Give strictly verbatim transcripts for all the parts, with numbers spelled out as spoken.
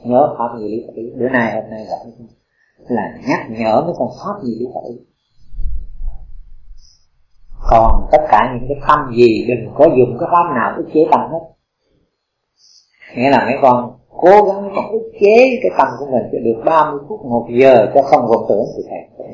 nhớ pháp gì lý pháp ý. Bữa nay hôm nay là là nhắc nhở mấy con pháp gì lý pháp ý. Còn tất cả những cái tâm gì đừng có dùng cái pháp nào ức chế tâm hết. Nghĩa là mấy con cố gắng mấy con ức chế cái tâm của mình cho được ba mươi phút, một giờ cho không vọng tưởng thì thầy.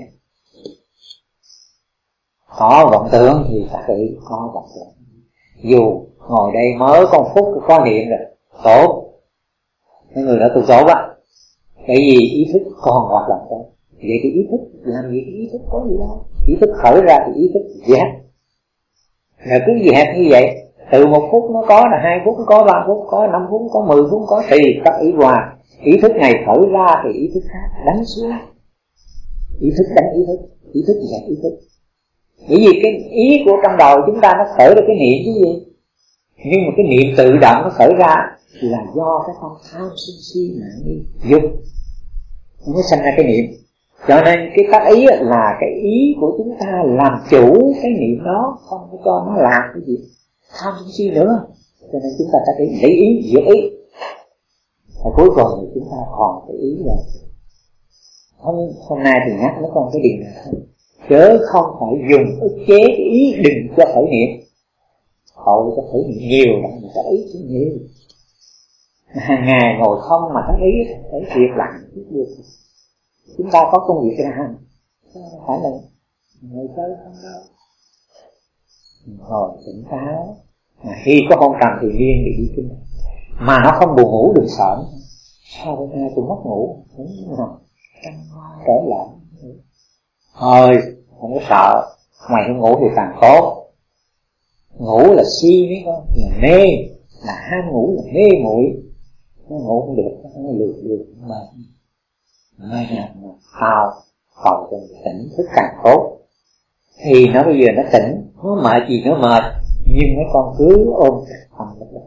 Có vọng tưởng thì phải có vọng tưởng. Dù ngồi đây mới có một phút có niệm rồi, tốt. Mấy người đã tu tốt á. Tại vì ý thức còn hoạt động tốt. Vậy thì ý thức làm gì cái ý thức có gì đâu. Ý thức khởi ra thì ý thức dẹp. Rồi cứ dẹp như vậy, từ một phút nó có, là hai phút nó có, ba phút có, năm phút có, mười phút có, tùy các ý hòa. Ý thức này khởi ra thì ý thức khác đánh xuống. Ý thức đánh ý thức, ý thức dẹp ý thức. Bởi vì cái ý của trong đầu chúng ta nó khởi ra cái niệm chứ gì. Nhưng mà cái niệm tự động nó khởi ra là do cái con tham sân si mạng nghi dục nó mới sinh ra cái niệm. Cho nên cái tác ý là cái ý của chúng ta làm chủ cái niệm đó, không có cho nó làm cái gì tham sân si nữa. Cho nên chúng ta tác ý, lấy ý diệt ý. Và cuối cùng thì chúng ta còn cái ý là hôm, hôm nay thì nhắc nó còn cái điều này thôi, chớ không phải dùng ức chế cái ý đừng cho khởi niệm. Hội cho khởi niệm nhiều là người ta ý chứ nhiều. Hàng ngày ngồi không mà ta ý phải việc lặng chút được. Chúng ta có công việc ra không phải là ngồi chơi không đâu. Ngồi tỉnh táo. Mà khi có hôn trầm thì riêng để đi kinh. Mà nó không buồn ngủ đừng sợ. Sao bữa nay tôi mất ngủ? Đúng rồi. Trở lại. Thôi không có sợ. Mày không ngủ thì càng tốt. Ngủ là si mấy con, là mê, là ham ngủ, là mê muội. Nó ngủ không được, nó lười lười mệt. Mệt là thao, cầu cho tỉnh thức càng tốt. Thì nó bây giờ nó tỉnh, nó mệt gì nó mệt, nhưng mấy con cứ ôm không được được.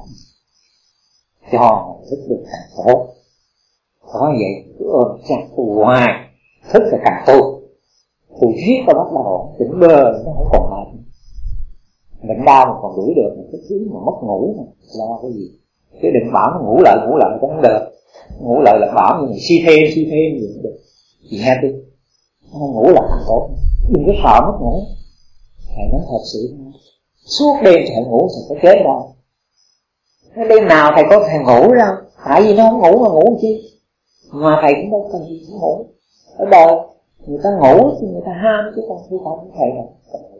Cho thức được càng tốt. Có vậy cứ ôm chặt hoài, thức là càng tốt. Từ riết ta bắt đầu tỉnh bơ, nó không còn mệt. Bệnh đau mà còn đuổi được, cái thứ mà mất ngủ mà lo cái gì. Chứ đừng bảo nó ngủ lại, ngủ lại cũng không được. Ngủ lại là bảo như này suy thêm, suy thêm gì cũng được. Chị nghe đi, không ngủ là càng tốt. Đừng có sợ mất ngủ. Thầy nói thật sự, suốt đêm thầy ngủ thầy có chết đâu. Đêm nào thầy có thầy ngủ đâu. Tại vì nó không ngủ mà ngủ chi. Mà thầy cũng đâu cần gì ngủ. Ở đời người ta ngủ thì người ta ham chứ còn không thầy đâu.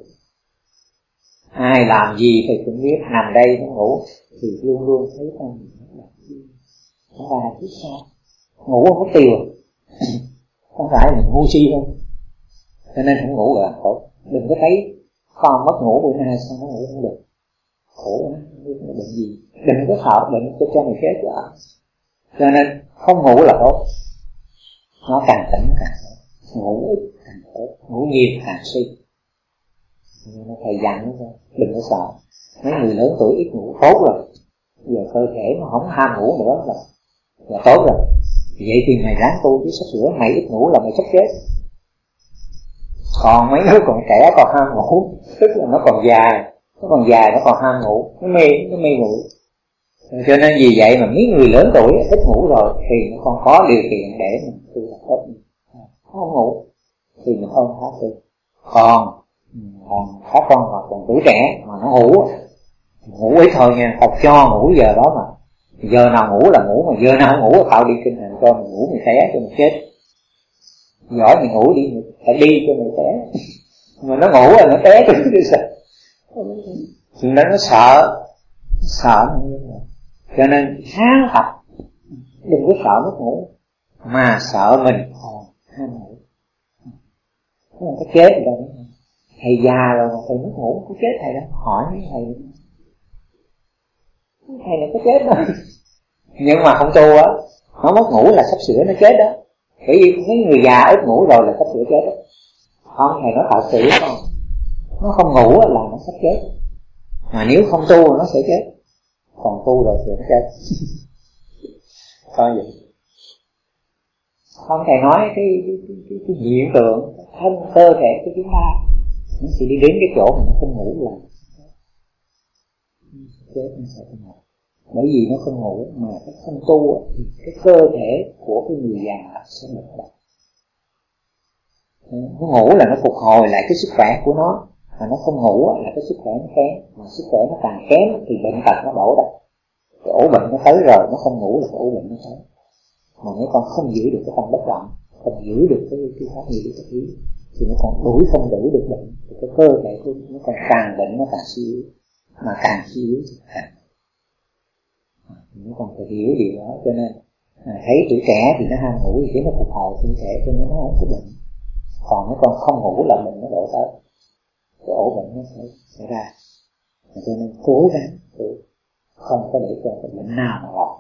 Ai làm gì thì cũng biết, nằm đây nó ngủ thì luôn luôn thấy con nó là chứ sao ngủ không có tiêu. Không phải mình ngu si không, cho nên không ngủ là khổ. Đừng có thấy con mất ngủ bữa nay sao nó ngủ không được, khổ quá, nó bệnh gì. Đừng có sợ bệnh cho cho mày chết vậy. Cho nên không ngủ là tốt, nó càng tỉnh càng tốt, ngủ ít càng tốt, ngủ nhiều càng suy. Thầy dặn nó thôi, đừng có sợ. Mấy người lớn tuổi ít ngủ tốt rồi, giờ cơ thể nó không ham ngủ nữa là, là tốt rồi. Vậy thì mày ráng tu chứ sắp sửa mày ít ngủ là mày sắp chết. Còn mấy đứa còn trẻ còn ham ngủ, tức là nó còn dài, nó còn dài nó còn ham ngủ, nó mê, nó mê ngủ. Cho nên vì vậy mà mấy người lớn tuổi ít ngủ rồi thì nó còn có điều kiện để mình tu là tốt. Không ngủ thì mình ôm pháp tu. Còn còn các con mà còn tuổi trẻ mà nó ngủ ngủ ít thôi nha, học cho ngủ giờ đó mà giờ nào ngủ là ngủ, mà giờ nào ngủ tạo đi kinh hành cho mình ngủ mình té cho mình chết. Giỏi mình ngủ đi, mình phải đi cho mình té. Mà nó ngủ rồi nó té cho mình sợ. Chuyện đó nó sợ sợ cho nên sáng tập đừng có sợ mất ngủ mà sợ mình còn ham ngủ. Không có chết gì đâu. Thầy già rồi mà thầy mất ngủ có chết thầy đó, hỏi mấy thầy thầy này có chết đâu. Nhưng mà không tu á, nó mất ngủ là sắp sửa nó chết đó. Bởi vì mấy người già ít ngủ rồi là sắp sửa chết đó. Không, thầy nói thật sự không, nó không ngủ là nó sắp chết. Mà nếu không tu nó sẽ chết, còn tu rồi thì nó chết. Coi vậy. Không, thầy nói cái cái cái, cái, cái hiện tượng thân cơ thể của chúng ta nó sẽ đi đến cái chỗ mà nó không ngủ là chết, nó sẽ không ngủ. Bởi vì nó không ngủ, mà cái không tu thì cái cơ thể của cái người già sẽ mệt mỏi. Nó ngủ là nó phục hồi lại cái sức khỏe của nó, mà nó không ngủ là cái sức khỏe nó kém, mà sức khỏe nó càng kém thì bệnh tật nó đổ ra. Cái ổ bệnh nó tới rồi, nó không ngủ là cái ổ bệnh nó tới. Mà nếu con không giữ được cái tâm bất động, không giữ được cái cái pháp nghĩa cái ý, thì nó còn đuổi không đuổi được bệnh, thì cái cơ thể của nó còn càng bệnh, nó càng suy yếu, mà càng suy yếu thì càng nó còn phải hiểu điều đó. Cho nên à, thấy tuổi trẻ thì nó ham ngủ thì nó phục hồi thân thể, cho nên nó không có bệnh. Còn nó còn không ngủ là bệnh nó đổ tới, cái ổ bệnh nó sẽ xảy ra. Cho nên cố gắng không có để cho cái bệnh nào mà lọt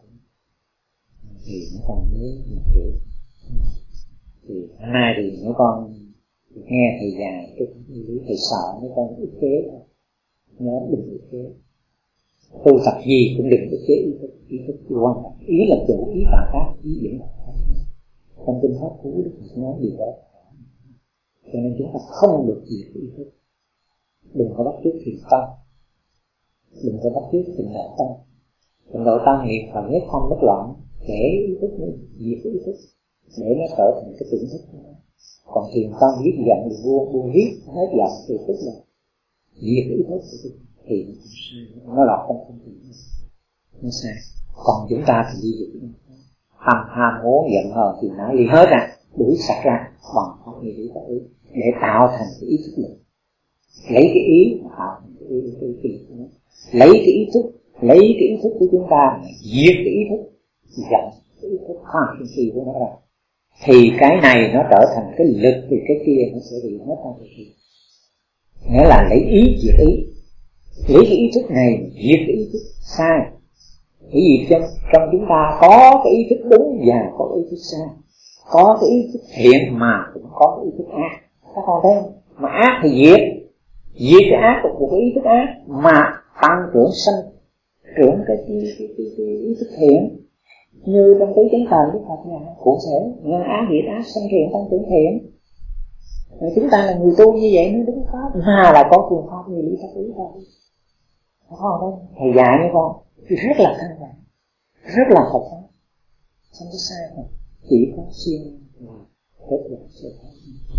thì nó còn mới hiểu. Thì hôm nay thì mấy con nghe thầy dài cái lý thầy sợ mấy con ức chế thôi, nhớ đừng ức chế. Tu tập gì cũng đừng ức chế ý thức, ý thức quan trọng, ý là chủ, ý tạo tác, ý diễn đạt. Trong kinh pháp Cú Đức Phật nói điều đó. Cho nên chúng ta không được diệt ý thức. Đừng có bắt chước thiền tông, đừng có bắt chước tịnh độ tông. Tịnh độ tông niệm Phật nhất không bất loạn, để ý thức nó diệt ý thức, để nó trở thành cái tỉnh thức đó. Còn thiền tông viết giận thì buông buông viết hết giận thì tức là diệt ý thức thì nó lọt trong không khí, nó sai. Còn chúng ta thì đi diệt ham ham muốn giận hờn thì não đi hết ra, đuổi sạch ra bằng pháp nghĩa lý pháp ý để tạo thành cái ý thức lực. Lấy cái ý mà tạo thành cái ý, cái ý, cái ý. Lấy cái ý thức, lấy cái ý thức của chúng ta mà diệt cái ý thức giận, cái ý thức ham sân si của nó ra, thì cái này nó trở thành cái lực, thì cái kia nó sẽ bị hết trong cái kia. Nghĩa là lấy ý diệt ý, lấy cái ý thức này diệt cái ý thức sai. Bởi vì trong, trong chúng ta có cái ý thức đúng và có ý thức sai, có cái ý thức thiện mà cũng có cái ý thức ác. Các con thấy không? Mà ác thì diệt, diệt cái ác của cái ý thức ác, mà tăng trưởng sanh trưởng cái, cái, cái, cái, cái ý thức thiện. Như trong cái chánh thần Đức Phật nhà cụ thể nhân ác diệt ác, sanh thiện tăng trưởng thiện. Rồi chúng ta là người tu như vậy mới đúng pháp, mà là có phương pháp như lý pháp ý thôi. Các con thấy thầy dạy với con rất là căn bản, rất là hợp pháp, không có sai không, chỉ có xuyên là kết luận sự thật.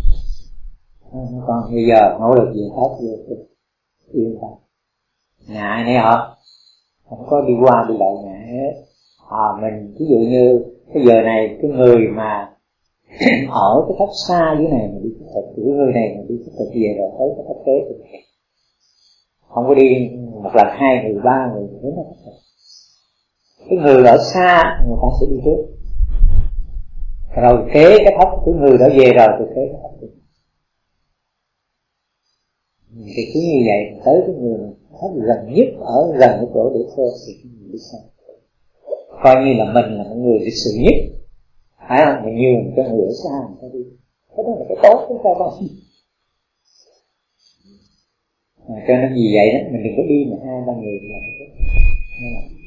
Còn bây giờ nỗ lực gì hết rồi, yên tâm, ngại này họ không có đi qua đi lại ngại hết. À, mình ví dụ như cái giờ này cái người mà ở cái thất xa dưới này mà đi khất thực, cái người này mà đi khất thực về rồi tới cái thất tế thì không có đi một lần, hai người, ba người đến nó khất thực. Cái người ở xa người ta sẽ đi trước, rồi kế cái thất, cái người đã về rồi thì kế cái thất. Thì cứ như vậy tới cái người thất gần nhất ở gần cái chỗ để khô thì đi sao? Coi như là mình là một người lịch sự nhất, phải không? Mà nhường cho người ở xa người ta đi, cái đó là cái tốt của các bạn. À, cho nên vì vậy đó mình đừng có đi mà hai ba người làm cái